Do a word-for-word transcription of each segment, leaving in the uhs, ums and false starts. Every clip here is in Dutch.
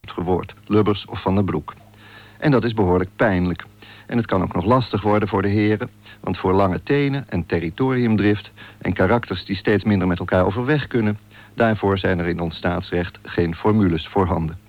woord, Lubbers of Van der Broek. En dat is behoorlijk pijnlijk. En het kan ook nog lastig worden voor de heren, want voor lange tenen en territoriumdrift en karakters die steeds minder met elkaar overweg kunnen, daarvoor zijn er in ons staatsrecht geen formules voorhanden.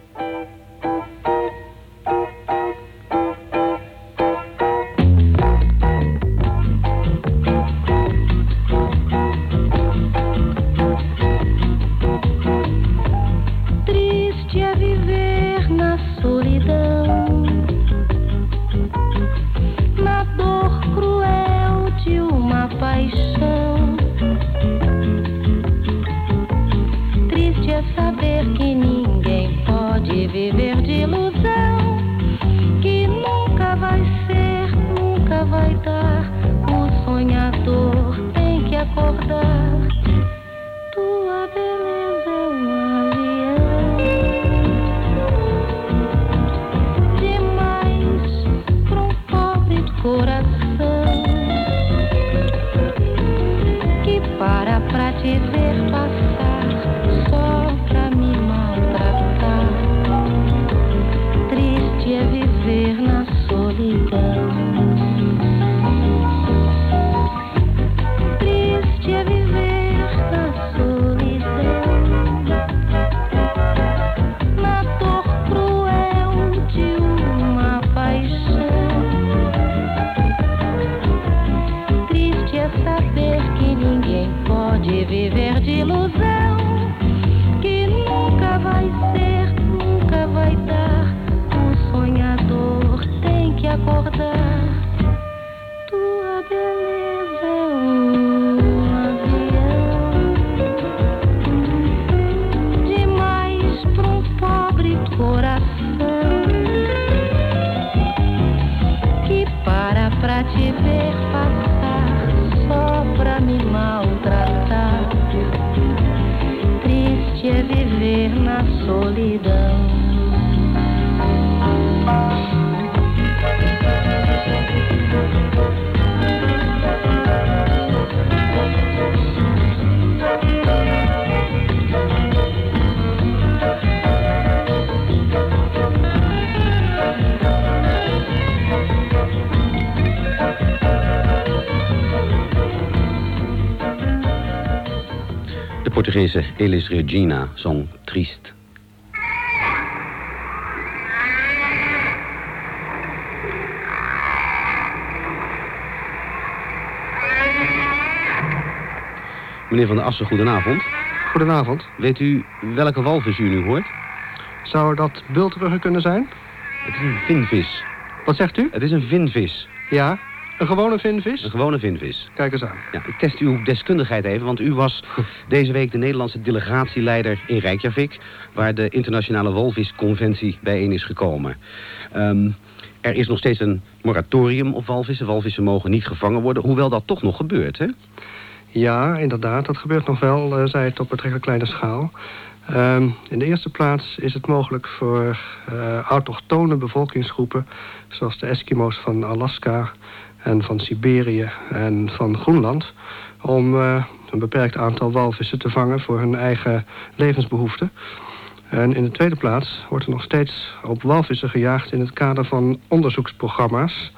De Portugese Elis Regina zong Triest. Meneer Van der Assen, goedenavond. Goedenavond. Weet u welke walvis u nu hoort? Zou dat bultruggen kunnen zijn? Het is een vinvis. Wat zegt u? Het is een vinvis. Ja, een gewone vinvis? Een gewone vinvis. Kijk eens aan. Ja, ik test uw deskundigheid even, want u was deze week de Nederlandse delegatieleider in Reykjavik, waar de internationale walvisconventie bijeen is gekomen. Um, er is nog steeds een moratorium op walvissen. Walvissen mogen niet gevangen worden, hoewel dat toch nog gebeurt, hè? Ja, inderdaad. Dat gebeurt nog wel, uh, zij het op betrekkelijk kleine schaal. Um, in de eerste plaats is het mogelijk voor uh, autochtone bevolkingsgroepen, zoals de Eskimo's van Alaska en van Siberië en van Groenland, om uh, een beperkt aantal walvissen te vangen voor hun eigen levensbehoeften. En in de tweede plaats wordt er nog steeds op walvissen gejaagd in het kader van onderzoeksprogramma's.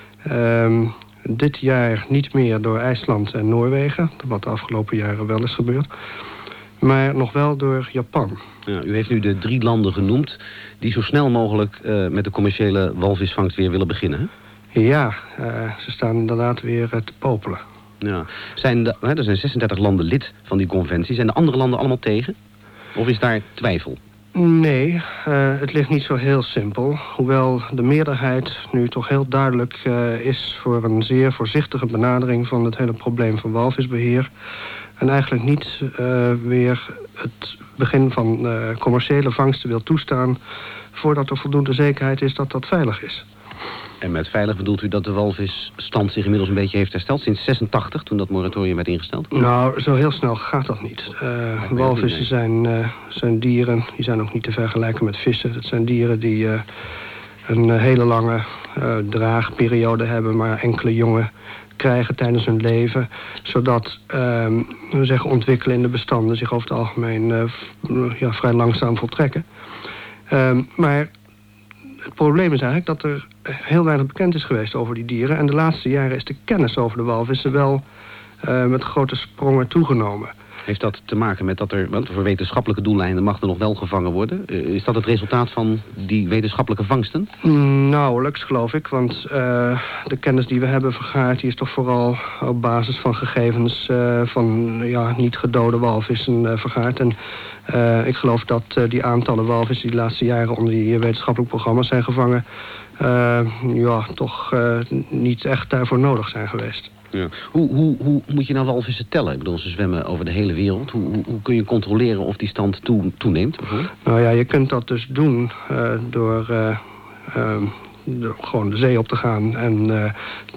Um, dit jaar niet meer door IJsland en Noorwegen, wat de afgelopen jaren wel is gebeurd, maar nog wel door Japan. Ja, u heeft nu de drie landen genoemd die zo snel mogelijk uh, met de commerciële walvisvangst weer willen beginnen, hè? Ja, uh, ze staan inderdaad weer uh, te popelen. Ja. Zijn de, hè, er zijn zesendertig landen lid van die conventie. Zijn de andere landen allemaal tegen? Of is daar twijfel? Nee, uh, het ligt niet zo heel simpel. Hoewel de meerderheid nu toch heel duidelijk uh, is voor een zeer voorzichtige benadering van het hele probleem van walvisbeheer. En eigenlijk niet uh, weer het begin van uh, commerciële vangsten wil toestaan voordat er voldoende zekerheid is dat dat veilig is. En met veilig bedoelt u dat de walvisstand zich inmiddels een beetje heeft hersteld sinds zesentachtig, toen dat moratorium werd ingesteld? Nou, zo heel snel gaat dat niet. Uh, walvissen zijn, uh, zijn dieren, die zijn ook niet te vergelijken met vissen. Het zijn dieren die uh, een uh, hele lange uh, draagperiode hebben, maar enkele jongen krijgen tijdens hun leven, zodat uh, we zeggen, ontwikkelende bestanden zich over het algemeen uh, ja, vrij langzaam voltrekken. Um, maar het probleem is eigenlijk dat er heel weinig bekend is geweest over die dieren. En de laatste jaren is de kennis over de walvissen wel uh, met grote sprongen toegenomen. Heeft dat te maken met dat er, want voor wetenschappelijke doeleinden mag er nog wel gevangen worden? Is dat het resultaat van die wetenschappelijke vangsten? Nauwelijks, geloof ik. Want uh, de kennis die we hebben vergaard, die is toch vooral op basis van gegevens uh, van ja, niet gedode walvissen uh, vergaard. En uh, ik geloof dat uh, die aantallen walvissen die de laatste jaren onder die wetenschappelijke programma's zijn gevangen, uh, ja, toch uh, niet echt daarvoor nodig zijn geweest. Ja. Hoe, hoe, hoe moet je nou walvissen tellen? Ik bedoel, ze zwemmen over de hele wereld. Hoe, hoe, hoe kun je controleren of die stand toe, toeneemt? Nou ja, je kunt dat dus doen uh, door, uh, uh, door gewoon de zee op te gaan en uh,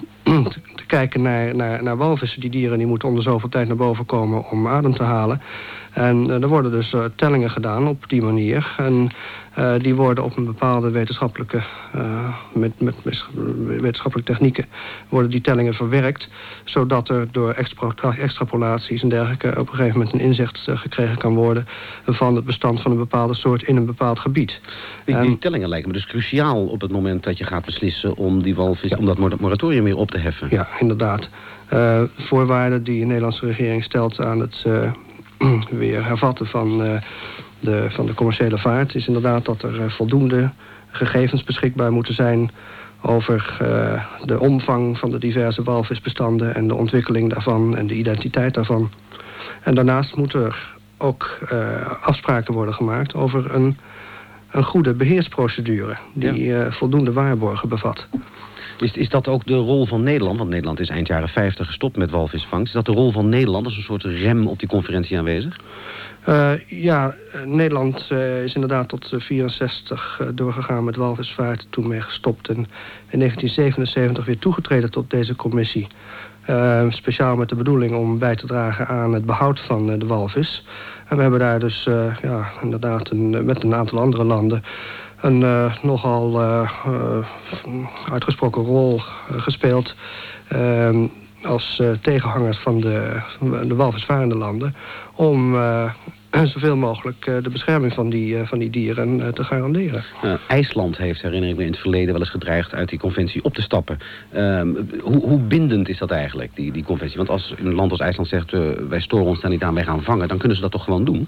te, te kijken naar, naar, naar walvissen. Die dieren die moeten om de zoveel tijd naar boven komen om adem te halen. En uh, er worden dus uh, tellingen gedaan op die manier. En uh, die worden op een bepaalde wetenschappelijke, uh, met, met, met wetenschappelijke technieken worden die tellingen verwerkt. Zodat er door extra, extrapolaties en dergelijke op een gegeven moment een inzicht uh, gekregen kan worden van het bestand van een bepaalde soort in een bepaald gebied. Die, en, die tellingen lijken me dus cruciaal op het moment dat je gaat beslissen om die walvis, ja. om dat moratorium weer op te heffen. Ja, inderdaad. Uh, voorwaarden die de Nederlandse regering stelt aan het Uh, weer hervatten van, uh, de, van de commerciële vaart is inderdaad dat er uh, voldoende gegevens beschikbaar moeten zijn over uh, de omvang van de diverse walvisbestanden en de ontwikkeling daarvan en de identiteit daarvan. En daarnaast moeten er ook uh, afspraken worden gemaakt over een, een goede beheersprocedure die ja. uh, voldoende waarborgen bevat. Is, is dat ook de rol van Nederland? Want Nederland is eind jaren vijftig gestopt met walvisvangst. Is dat de rol van Nederland als een soort rem op die conferentie aanwezig? Uh, ja, Nederland uh, is inderdaad tot vierenzestig uh, doorgegaan met walvisvaart. Toen mee gestopt en in negentien zevenenzeventig weer toegetreden tot deze commissie. Uh, speciaal met de bedoeling om bij te dragen aan het behoud van uh, de walvis. En we hebben daar dus uh, ja, inderdaad een, met een aantal andere landen een uh, nogal uh, uh, uitgesproken rol uh, gespeeld uh, als uh, tegenhangers van de, de walvisvarende landen om uh, zoveel mogelijk uh, de bescherming van die, uh, van die dieren uh, te garanderen. Uh, IJsland heeft, herinner ik me, in het verleden wel eens gedreigd uit die conventie op te stappen. Uh, hoe, hoe bindend is dat eigenlijk, die, die conventie? Want als een land als IJsland zegt, uh, wij storen ons daar niet aan, wij gaan vangen, dan kunnen ze dat toch gewoon doen?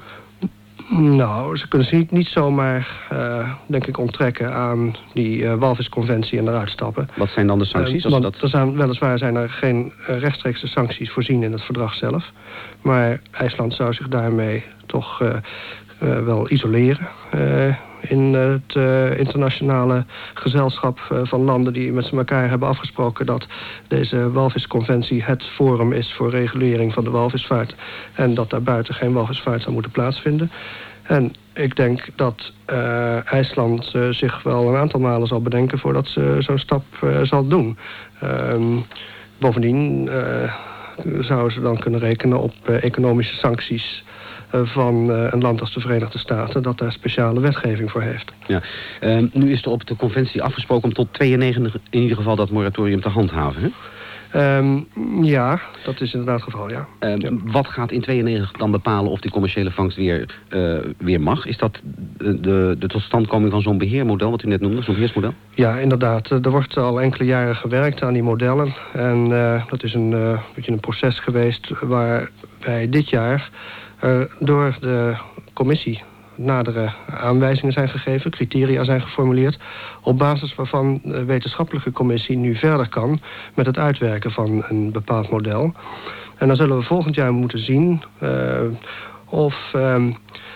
Nou, ze kunnen zich niet, niet zomaar, uh, denk ik, onttrekken aan die uh, walvisconventie en eruit stappen. Wat zijn dan de sancties? Uh, want dat... er zijn, weliswaar zijn er geen uh, rechtstreekse sancties voorzien in het verdrag zelf. Maar IJsland zou zich daarmee toch uh, uh, wel isoleren Uh, in het uh, internationale gezelschap uh, van landen die met elkaar hebben afgesproken dat deze walvisconventie het forum is voor regulering van de walvisvaart en dat daarbuiten geen walvisvaart zou moeten plaatsvinden. En ik denk dat uh, IJsland uh, zich wel een aantal malen zal bedenken voordat ze zo'n stap uh, zal doen. Um, bovendien uh, zouden ze dan kunnen rekenen op uh, economische sancties van uh, een land als de Verenigde Staten dat daar speciale wetgeving voor heeft. Ja. Uh, nu is er op de conventie afgesproken om tot tweeënnegentig in ieder geval dat moratorium te handhaven, hè? Um, ja, dat is inderdaad het geval, ja. Uh, ja. Wat gaat in tweeënnegentig dan bepalen of die commerciële vangst weer, uh, weer mag? Is dat de, de, de totstandkoming van zo'n beheermodel, wat u net noemde, zo'n beheersmodel? Ja, inderdaad. Er wordt al enkele jaren gewerkt aan die modellen. En uh, dat is een uh, beetje een proces geweest waar wij dit jaar Uh, door de commissie nadere aanwijzingen zijn gegeven, criteria zijn geformuleerd, op basis waarvan de wetenschappelijke commissie nu verder kan met het uitwerken van een bepaald model. En dan zullen we volgend jaar moeten zien uh, of uh, uh,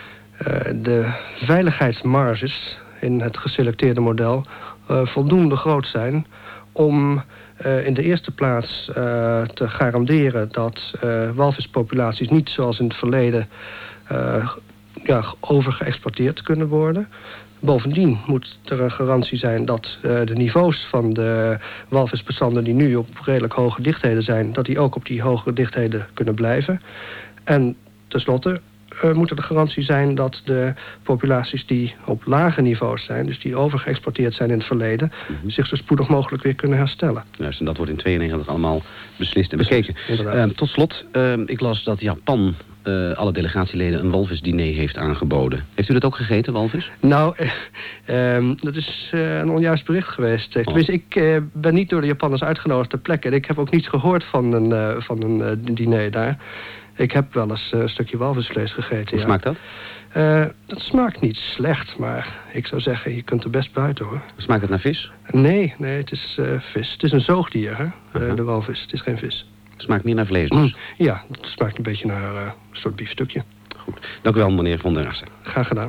de veiligheidsmarges in het geselecteerde model uh, voldoende groot zijn om Uh, in de eerste plaats uh, te garanderen dat uh, walvispopulaties niet zoals in het verleden uh, ja, overgeëxploiteerd kunnen worden. Bovendien moet er een garantie zijn dat uh, de niveaus van de walvisbestanden die nu op redelijk hoge dichtheden zijn, dat die ook op die hoge dichtheden kunnen blijven. En tenslotte uh, moet er de garantie zijn dat de populaties die op lage niveaus zijn, dus die overgeëxploiteerd zijn in het verleden, mm-hmm. zich zo spoedig mogelijk weer kunnen herstellen. Juist, en dat wordt in tweeënnegentig allemaal beslist en bekeken. Uh, tot slot, uh, ik las dat Japan Uh, alle delegatieleden een walvisdiner heeft aangeboden. Heeft u dat ook gegeten, walvis? Nou, uh, um, dat is uh, een onjuist bericht geweest. Oh. Tenminste, ik uh, ben niet door de Japanners uitgenodigd ter plekke. En ik heb ook niets gehoord van een, uh, van een uh, diner daar. Ik heb wel eens uh, een stukje walvisvlees gegeten. Hoe ja. smaakt dat? Uh, dat smaakt niet slecht, maar ik zou zeggen, je kunt er best buiten, hoor. Smaakt het naar vis? Nee, nee, het is uh, vis. Het is een zoogdier, hè? Uh-huh. Uh, de walvis. Het is geen vis. Het smaakt meer naar vlees dus? Mm, ja, het smaakt een beetje naar uh, een soort biefstukje. Goed. Dank u wel, meneer Von der Assen. Graag gedaan.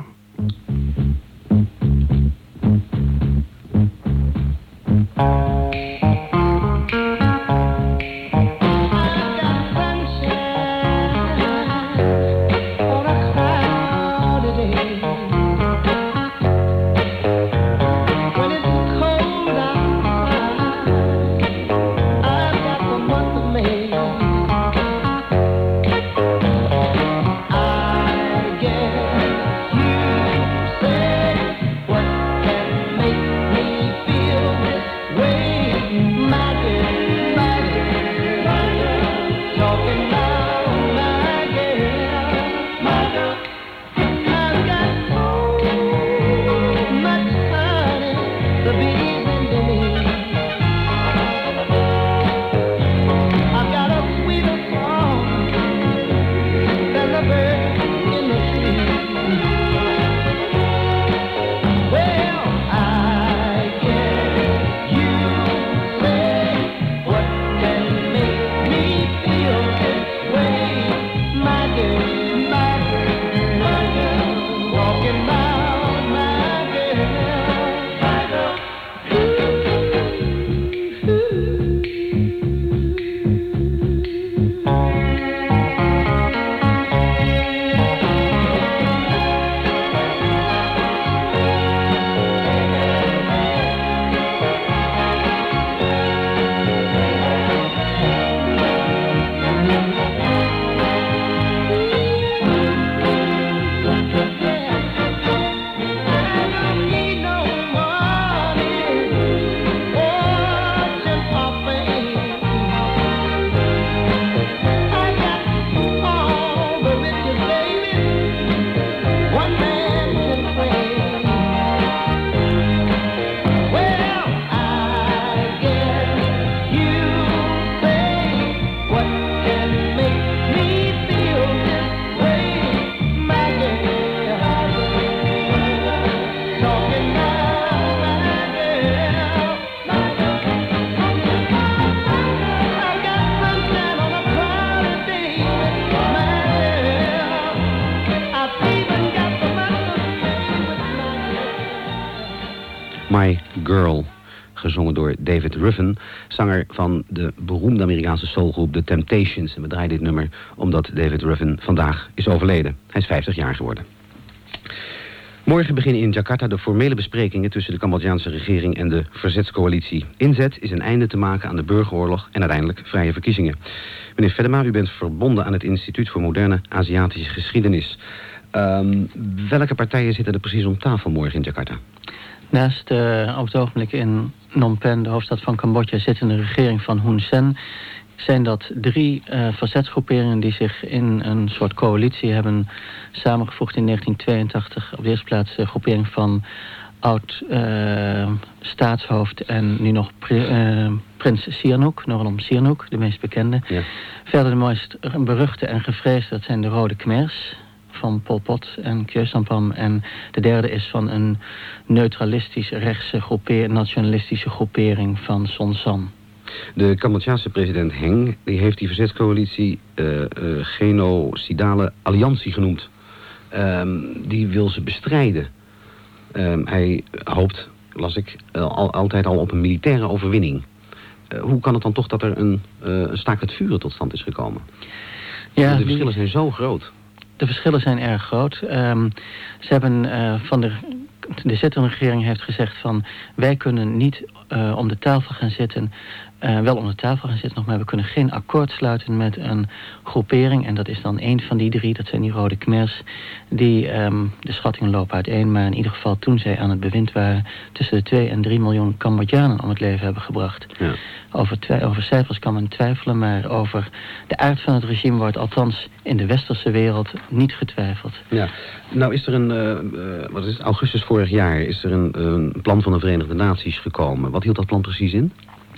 My Girl, gezongen door David Ruffin, zanger van de beroemde Amerikaanse soulgroep The Temptations. En we draaien dit nummer omdat David Ruffin vandaag is overleden. Hij is vijftig jaar geworden. Morgen beginnen in Jakarta de formele besprekingen tussen de Cambodjaanse regering en de verzetscoalitie. Inzet is een einde te maken aan de burgeroorlog en uiteindelijk vrije verkiezingen. Meneer Veddema, u bent verbonden aan het Instituut voor Moderne Aziatische Geschiedenis. Um, welke partijen zitten er precies om tafel morgen in Jakarta? Naast uh, op het ogenblik in Phnom Penh, de hoofdstad van Cambodja, zit in de regering van Hun Sen. Zijn dat drie uh, verzetsgroeperingen die zich in een soort coalitie hebben samengevoegd in negentien tweeëntachtig. Op de eerste plaats de groepering van oud uh, staatshoofd en nu nog pri, uh, prins Sihanouk, Norodom Sihanouk, de meest bekende. Ja. Verder de meest beruchte en gevreesde, dat zijn de Rode Khmers van Pol Pot en Khieu Samphan. En de derde is van een neutralistisch rechtse groepering, nationalistische groepering van Son San. De Cambodjaanse president Heng die heeft die verzetscoalitie uh, uh, genocidale alliantie genoemd. Um, die wil ze bestrijden. Um, hij hoopt, las ik, uh, al, altijd al op een militaire overwinning. Uh, hoe kan het dan toch dat er een, uh, een staakt het vuren tot stand is gekomen? Ja, de verschillen die... zijn zo groot. De verschillen zijn erg groot. Um, ze hebben uh, van de... De zittende regering heeft gezegd van wij kunnen niet uh, om de tafel gaan zitten uh, wel om de tafel gaan zitten nog, maar we kunnen geen akkoord sluiten met een groepering. En dat is dan één van die drie, dat zijn die Rode Khmers, die, um, de schattingen lopen uiteen, maar in ieder geval toen zij aan het bewind waren, tussen de twee en drie miljoen Cambodjanen om het leven hebben gebracht. Ja. Over, twi- over cijfers kan men twijfelen, maar over de aard van het regime wordt althans in de westerse wereld niet getwijfeld. Ja, nou is er een, uh, uh, wat is het, augustus vorig jaar is er een, een plan van de Verenigde Naties gekomen. Wat hield dat plan precies in?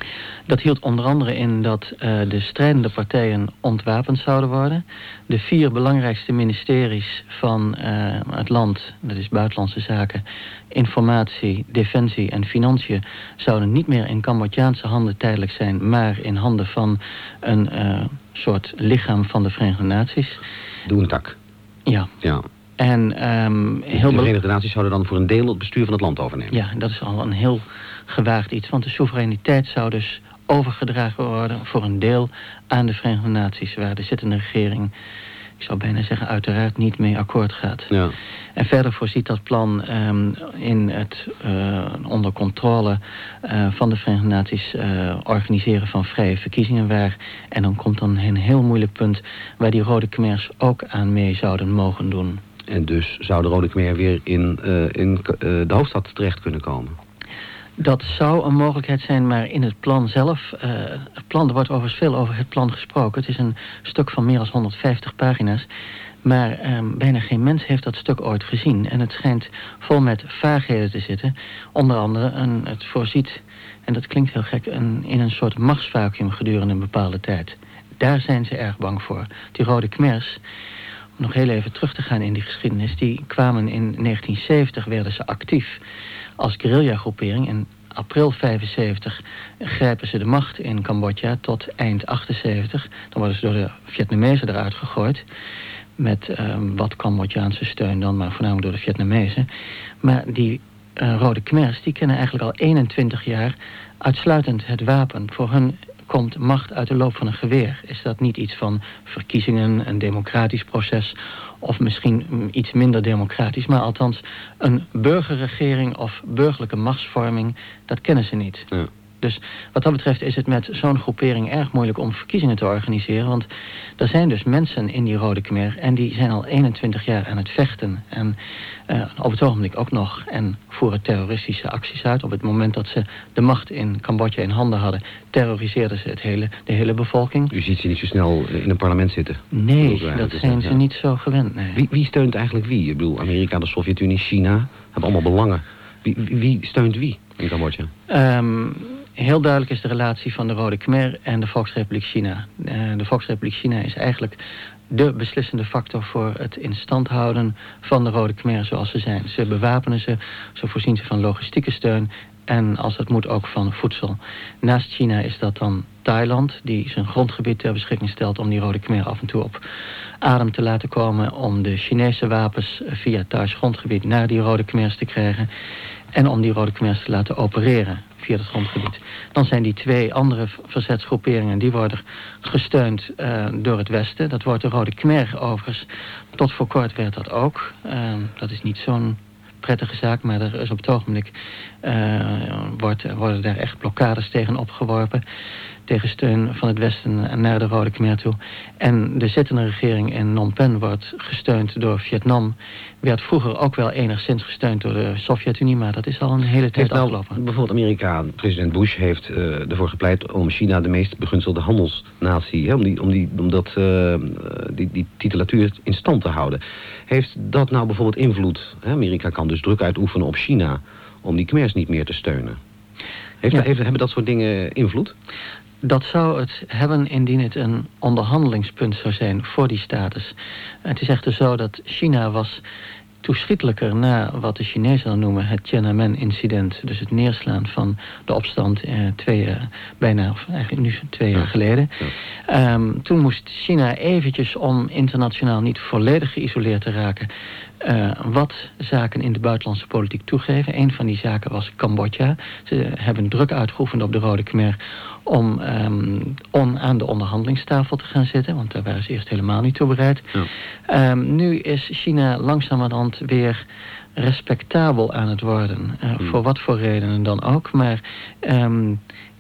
Dat hield onder andere in dat uh, de strijdende partijen ontwapend zouden worden. De vier belangrijkste ministeries van uh, het land, dat is buitenlandse zaken, informatie, defensie en financiën, zouden niet meer in Cambodjaanse handen tijdelijk zijn, maar in handen van een uh, soort lichaam van de Verenigde Naties. Doentak. Ja. Ja. En, um, heel de Verenigde Naties zouden dan voor een deel het bestuur van het land overnemen. Ja, dat is al een heel gewaagd iets, want de soevereiniteit zou dus overgedragen worden voor een deel aan de Verenigde Naties, waar de zittende regering, ik zou bijna zeggen, uiteraard niet mee akkoord gaat. Ja. En verder voorziet dat plan um, in het uh, onder controle uh, van de Verenigde Naties uh, organiseren van vrije verkiezingen, waar, en dan komt dan een heel moeilijk punt, waar die Rode Khmers ook aan mee zouden mogen doen. En dus zou de Rode Khmer weer in, uh, in uh, de hoofdstad terecht kunnen komen? Dat zou een mogelijkheid zijn, maar in het plan zelf, uh, het plan, er wordt overigens veel over het plan gesproken. Het is een stuk van meer dan honderdvijftig pagina's. Maar um, bijna geen mens heeft dat stuk ooit gezien. En het schijnt vol met vaagheden te zitten. Onder andere, een, het voorziet, en dat klinkt heel gek, een, in een soort machtsvacuum gedurende een bepaalde tijd. Daar zijn ze erg bang voor. Die Rode Khmers, om nog heel even terug te gaan in die geschiedenis, die kwamen in negentien zeventig, werden ze actief als guerrilla-groepering. In april vijfenzeventig grijpen ze de macht in Cambodja tot eind achtenzeventig. Dan worden ze door de Vietnamezen eruit gegooid. Met uh, wat Cambodjaanse steun dan, maar voornamelijk door de Vietnamezen. Maar die uh, Rode Khmers, die kennen eigenlijk al eenentwintig jaar uitsluitend het wapen. Voor hun komt macht uit de loop van een geweer. Is dat niet iets van verkiezingen, een democratisch proces, of misschien iets minder democratisch, maar althans een burgerregering of burgerlijke machtsvorming, dat kennen ze niet. Ja. Dus wat dat betreft is het met zo'n groepering erg moeilijk om verkiezingen te organiseren, want er zijn dus mensen in die Rode Khmer en die zijn al eenentwintig jaar aan het vechten en uh, op het ogenblik ook nog en voeren terroristische acties uit. Op het moment dat ze de macht in Cambodja in handen hadden, terroriseerden ze het hele, de hele bevolking. U ziet ze niet zo snel in een parlement zitten? Nee, dat zijn ze ja. niet zo gewend. Nee. Wie, wie steunt eigenlijk wie? Ik bedoel, Amerika, de Sovjet-Unie, China, hebben allemaal belangen. Wie, wie steunt wie in Cambodja? Um, Heel duidelijk is de relatie van de Rode Khmer en de Volksrepubliek China. Uh, de Volksrepubliek China is eigenlijk de beslissende factor voor het in stand houden van de Rode Khmer zoals ze zijn. Ze bewapenen ze, ze voorzien ze van logistieke steun en als het moet ook van voedsel. Naast China is dat dan Thailand, die zijn grondgebied ter beschikking stelt om die Rode Khmer af en toe op adem te laten komen, om de Chinese wapens via Thais grondgebied naar die Rode Khmers te krijgen en om die Rode Khmers te laten opereren via het grondgebied. Dan zijn die twee andere verzetsgroeperingen, die worden gesteund uh, door het Westen. Dat wordt de Rode Khmer overigens. Tot voor kort werd dat ook. Uh, dat is niet zo'n prettige zaak, maar er is op het ogenblik uh, wordt, worden daar echt blokkades tegen opgeworpen. Tegen steun van het Westen naar de Rode Khmer toe. En de zittende regering in Phnom Penh wordt gesteund door Vietnam. Werd vroeger ook wel enigszins gesteund door de Sovjet-Unie, maar dat is al een hele tijd nou, afgelopen. Bijvoorbeeld Amerika, president Bush heeft uh, ervoor gepleit om China de meest begunstigde handelsnatie, hè, om, die, om, die, om dat, uh, die, die titulatuur in stand te houden. Heeft dat nou bijvoorbeeld invloed? Hè? Amerika kan dus druk uitoefenen op China om die Khmers niet meer te steunen. Heeft, ja. heeft, hebben dat soort dingen invloed? Dat zou het hebben indien het een onderhandelingspunt zou zijn voor die status. Het is echter zo dat China was toeschietelijker na wat de Chinezen dan noemen het Tiananmen-incident. Dus het neerslaan van de opstand eh, twee jaar, bijna, of eigenlijk nu twee jaar geleden. Ja. Um, toen moest China eventjes, om internationaal niet volledig geïsoleerd te raken, Uh, wat zaken in de buitenlandse politiek toegeven. Een van die zaken was Cambodja. Ze hebben druk uitgeoefend op de Rode Khmer om um, on, aan de onderhandelingstafel te gaan zitten, want daar waren ze eerst helemaal niet toe bereid. Ja. Um, nu is China langzamerhand weer respectabel aan het worden. Uh, hmm. Voor wat voor redenen dan ook. Maar um,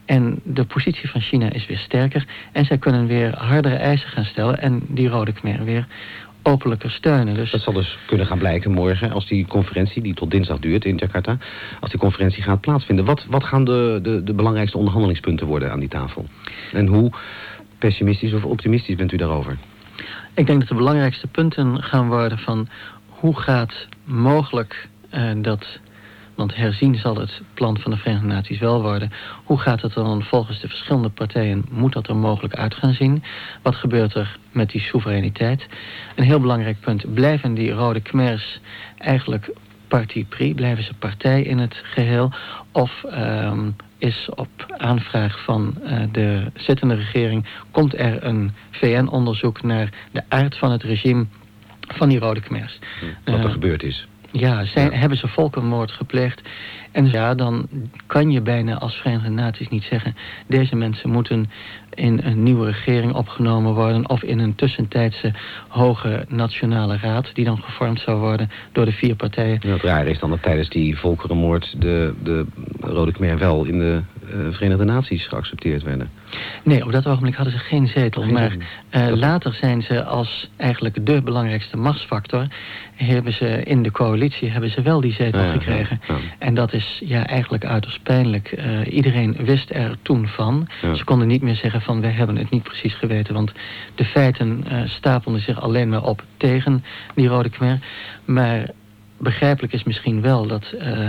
En de positie van China is weer sterker. En zij kunnen weer hardere eisen gaan stellen. En die Rode Khmer weer openlijker steunen. Dus dat zal dus kunnen gaan blijken morgen, als die conferentie, die tot dinsdag duurt in Jakarta, als die conferentie gaat plaatsvinden. Wat, wat gaan de, de, de belangrijkste onderhandelingspunten worden aan die tafel? En hoe pessimistisch of optimistisch bent u daarover? Ik denk dat de belangrijkste punten gaan worden van hoe gaat mogelijk uh, dat, want herzien zal het plan van de Verenigde Naties wel worden, hoe gaat het dan volgens de verschillende partijen, moet dat er mogelijk uit gaan zien? Wat gebeurt er met die soevereiniteit? Een heel belangrijk punt, blijven die Rode Khmers eigenlijk parti pris, blijven ze partij in het geheel, of um, is op aanvraag van uh, de zittende regering, komt er een V N-onderzoek naar de aard van het regime van die Rode Khmers. Wat er uh, gebeurd is. Ja, zijn, ja, hebben ze volkenmoord gepleegd? En ja, dan kan je bijna als Verenigde Naties niet zeggen, deze mensen moeten in een nieuwe regering opgenomen worden of in een tussentijdse hoge nationale raad die dan gevormd zou worden door de vier partijen. Ja, het raar is dan dat tijdens die volkerenmoord de, de Rode Khmer wel in de uh, Verenigde Naties geaccepteerd werden. Nee, op dat ogenblik hadden ze geen zetel. Geen, maar uh, dat... later zijn ze als eigenlijk de belangrijkste machtsfactor, hebben ze in de coalitie hebben ze wel die zetel ja, gekregen. Ja, ja. En dat is ja eigenlijk uiterst pijnlijk. Uh, iedereen wist er toen van. Ja. Ze konden niet meer zeggen van wij hebben het niet precies geweten, want de feiten uh, stapelden zich alleen maar op tegen die Rode Khmer. Maar begrijpelijk is misschien wel dat uh,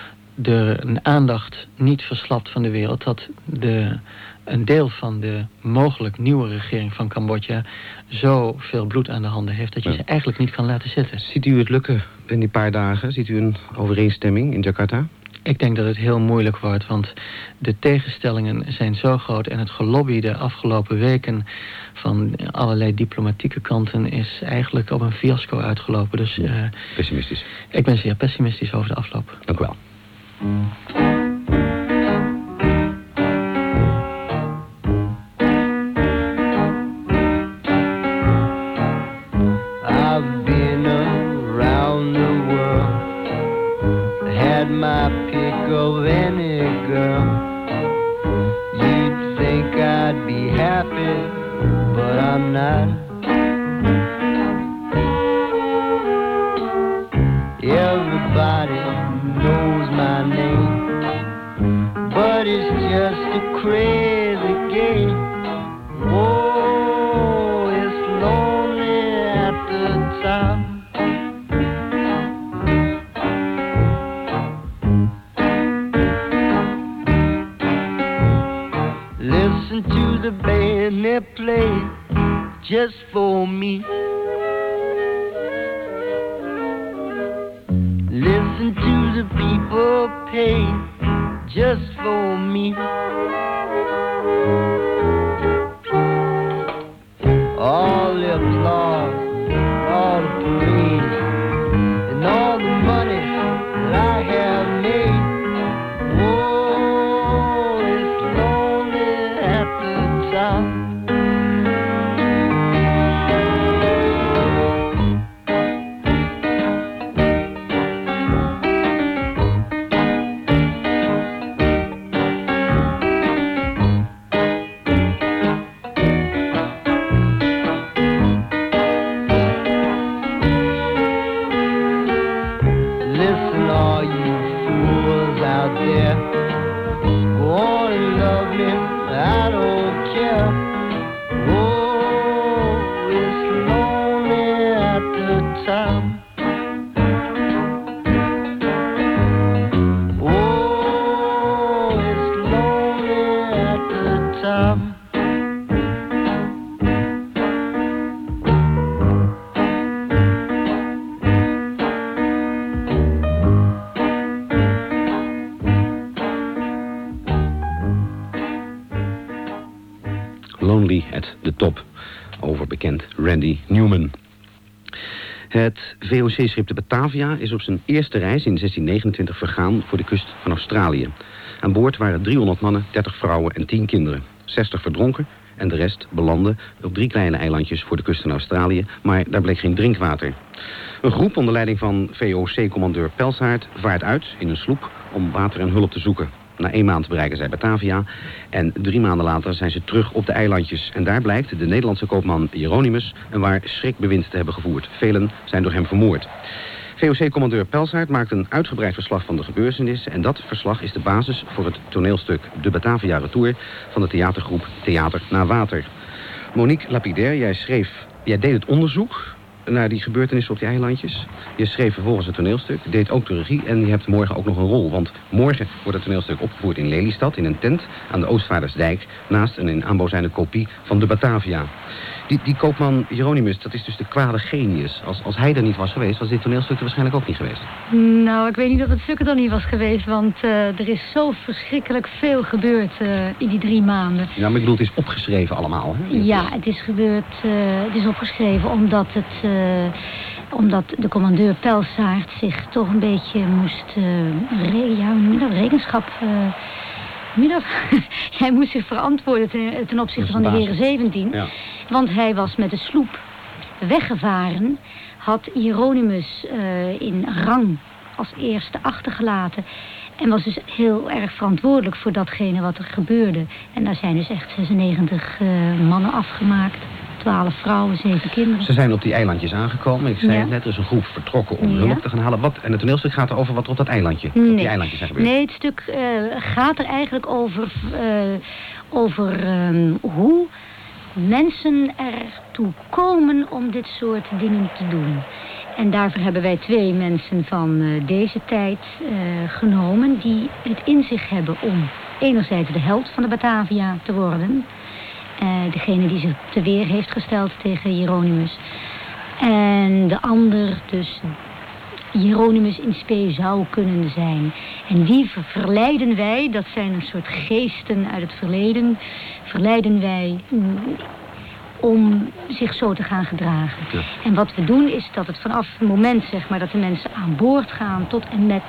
de een aandacht niet verslapt van de wereld, dat de een deel van de mogelijk nieuwe regering van Cambodja zoveel bloed aan de handen heeft dat je ja. ze eigenlijk niet kan laten zitten. Ziet u het lukken in die paar dagen? Ziet u een overeenstemming in Jakarta? Ik denk dat het heel moeilijk wordt, want de tegenstellingen zijn zo groot en het gelobby de afgelopen weken van allerlei diplomatieke kanten is eigenlijk op een fiasco uitgelopen. Dus uh, pessimistisch. Ik ben zeer pessimistisch over de afloop. Dank u wel. Lonely at the Top, overbekend Randy Newman. Het V O C-schip de Batavia is op zijn eerste reis in zestien negenentwintig vergaan voor de kust van Australië. Aan boord waren driehonderd mannen, dertig vrouwen en tien kinderen. zestig verdronken en de rest belandde op drie kleine eilandjes voor de kust van Australië, maar daar bleek geen drinkwater. Een groep onder leiding van V O C-commandeur Pelsaert vaart uit in een sloep om water en hulp te zoeken. Na één maand bereiken zij Batavia. En drie maanden later zijn ze terug op de eilandjes. En daar blijkt de Nederlandse koopman Hieronymus een waar schrikbewind te hebben gevoerd. Velen zijn door hem vermoord. V O C-commandeur Pelsaert maakt een uitgebreid verslag van de gebeurtenissen. En dat verslag is de basis voor het toneelstuk De Batavia Retour van de theatergroep Theater na Water. Monique Lapidaire, jij schreef, jij deed het onderzoek naar die gebeurtenissen op die eilandjes. Je schreef vervolgens het toneelstuk, deed ook de regie en je hebt morgen ook nog een rol. Want morgen wordt het toneelstuk opgevoerd in Lelystad, in een tent aan de Oostvaardersdijk, naast een in aanbouw zijnde kopie van de Batavia. Die, die koopman Hieronymus, dat is dus de kwade genius. Als, als hij er niet was geweest, was dit toneelstuk er waarschijnlijk ook niet geweest. Nou, ik weet niet of het stuk er dan niet was geweest, want uh, er is zo verschrikkelijk veel gebeurd uh, in die drie maanden. Ja, maar ik bedoel, het is opgeschreven allemaal, hè? Ja, het is gebeurd, uh, het is opgeschreven omdat het... Uh, omdat de commandeur Pelsaert zich toch een beetje moest... Uh, re ja, dat rekenschap... Uh, dat? Hij moest zich verantwoorden ten, ten opzichte van de heren zeventien. Ja. Want hij was met de sloep weggevaren. Had Hieronymus uh, in rang als eerste achtergelaten. En was dus heel erg verantwoordelijk voor datgene wat er gebeurde. En daar zijn dus echt zesennegentig uh, mannen afgemaakt. twaalf vrouwen, zeven kinderen. Ze zijn op die eilandjes aangekomen. Ik zei ja. het net, er is een groep vertrokken om hulp ja. te gaan halen. Wat, en het toneelstuk gaat erover wat er op dat eilandje, nee. op die eilandjes zijn gebeurd. Nee, het stuk uh, gaat er eigenlijk over, uh, over um, hoe mensen ertoe komen om dit soort dingen te doen. En daarvoor hebben wij twee mensen van uh, deze tijd uh, genomen die het in zich hebben om enerzijds de held van de Batavia te worden. Uh, degene die zich te weer heeft gesteld tegen Hieronymus. En de ander dus Hieronymus in spe zou kunnen zijn. En die verleiden wij, dat zijn een soort geesten uit het verleden, verleiden wij mm, om zich zo te gaan gedragen. Ja. En wat we doen is dat het vanaf het moment zeg maar, dat de mensen aan boord gaan tot en met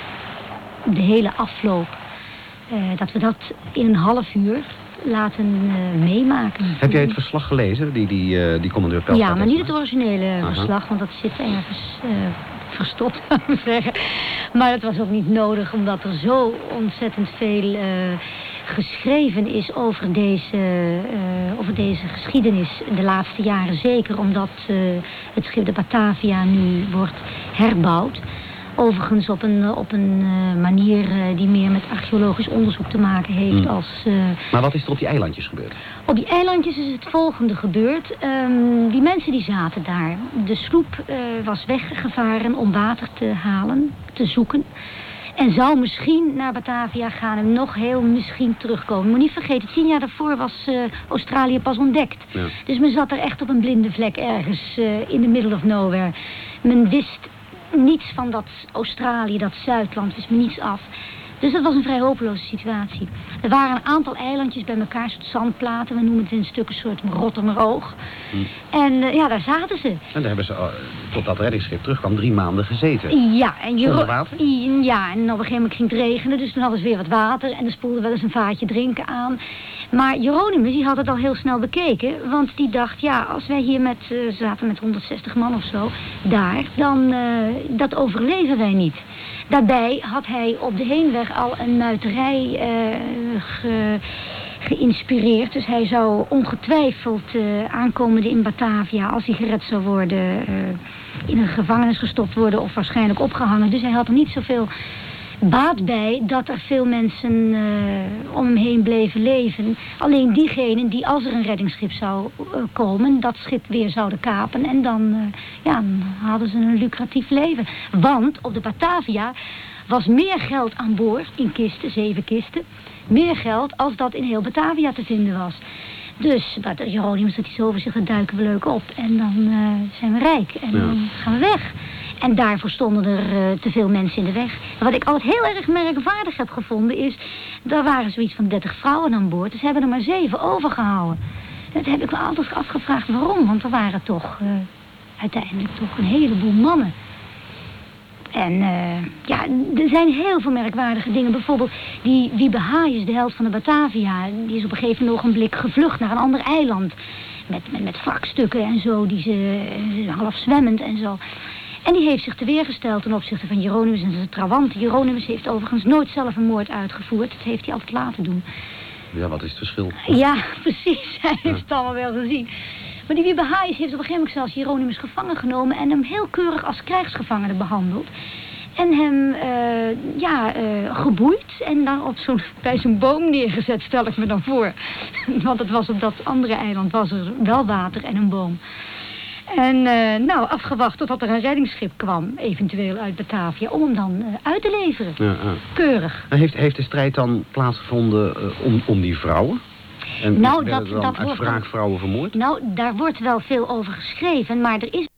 de hele afloop, uh, dat we dat in een half uur laten uh, meemaken. Heb jij het verslag gelezen, die, die, uh, die commandeur Pelsaert? Ja, maar niet het originele Aha. verslag, want dat zit ergens uh, verstopt, zou ik zeggen. Maar het was ook niet nodig, omdat er zo ontzettend veel uh, geschreven is over deze, uh, over deze geschiedenis. De laatste jaren zeker, omdat uh, het schip de Batavia nu wordt herbouwd. Overigens op een, op een uh, manier uh, die meer met archeologisch onderzoek te maken heeft hmm. als... Uh, maar wat is er op die eilandjes gebeurd? Op die eilandjes is het volgende gebeurd. Um, die mensen die zaten daar. De sloep uh, was weggevaren om water te halen, te zoeken. En zou misschien naar Batavia gaan en nog heel misschien terugkomen. Je moet niet vergeten, tien jaar daarvoor was uh, Australië pas ontdekt. Ja. Dus men zat er echt op een blinde vlek ergens uh, in the middle of nowhere. Men wist niets van dat Australië, dat Zuidland, wist me niets af. Dus dat was een vrij hopeloze situatie. Er waren een aantal eilandjes bij elkaar, soort zandplaten. We noemen het in een stuk een soort Rottermeroog. Hm. En uh, ja, daar zaten ze. En daar hebben ze, uh, tot dat reddingsschip terugkwam, drie maanden gezeten. Ja, en je Zonder water? Ja, en op een gegeven moment ging het regenen. Dus toen hadden ze weer wat water. En er spoelde wel eens een vaatje drinken aan. Maar Hieronymus, die had het al heel snel bekeken. Want die dacht, ja, als wij hier met, uh, zaten met honderdzestig man of zo, daar, dan, uh, dat overleven wij niet. Daarbij had hij op de heenweg al een muiterij uh, ge, geïnspireerd. Dus hij zou ongetwijfeld uh, aankomende in Batavia, als hij gered zou worden, uh, in een gevangenis gestopt worden of waarschijnlijk opgehangen. Dus hij had er niet zoveel baat bij dat er veel mensen uh, om hem heen bleven leven. Alleen diegenen die, als er een reddingsschip zou uh, komen, dat schip weer zouden kapen. En dan, uh, ja, dan hadden ze een lucratief leven. Want op de Batavia was meer geld aan boord, in kisten, zeven kisten. Meer geld als dat in heel Batavia te vinden was. Dus, wat Hieronymus had hij zo over zich, dan duiken we leuk op. En dan uh, zijn we rijk. En ja. dan gaan we weg. En daarvoor stonden er uh, te veel mensen in de weg. Wat ik altijd heel erg merkwaardig heb gevonden is, daar waren zoiets van dertig vrouwen aan boord. Dus hebben er maar zeven overgehouden. Dat heb ik me altijd afgevraagd waarom. Want er waren toch uh, uiteindelijk toch een heleboel mannen. En uh, ja, er zijn heel veel merkwaardige dingen. Bijvoorbeeld die Wiebe Hayes, de held van de Batavia, die is op een gegeven ogenblik gevlucht naar een ander eiland. Met, met, met wrakstukken en zo, die ze, half zwemmend en zo. En die heeft zich te weergesteld ten opzichte van Hieronymus en zijn trawanten. Hieronymus heeft overigens nooit zelf een moord uitgevoerd. Dat heeft hij altijd laten doen. Ja, wat is het verschil? Ja, precies. Hij heeft het allemaal wel gezien. Maar die Wiebe Hayes heeft op een gegeven moment zelfs Hieronymus gevangen genomen en hem heel keurig als krijgsgevangene behandeld. En hem, uh, ja, uh, geboeid en dan op zo'n, bij zo'n boom neergezet, stel ik me dan voor. Want het was op dat andere eiland, was er wel water en een boom. En uh, nou, afgewacht totdat er een reddingsschip kwam, eventueel uit Batavia, om hem dan uh, uit te leveren. Ja, ja. Keurig. Heeft, heeft de strijd dan plaatsgevonden uh, om, om die vrouwen? En nou, werden dat, dan dat uit wordt wraak vrouwen vermoord? Nou, daar wordt wel veel over geschreven, maar er is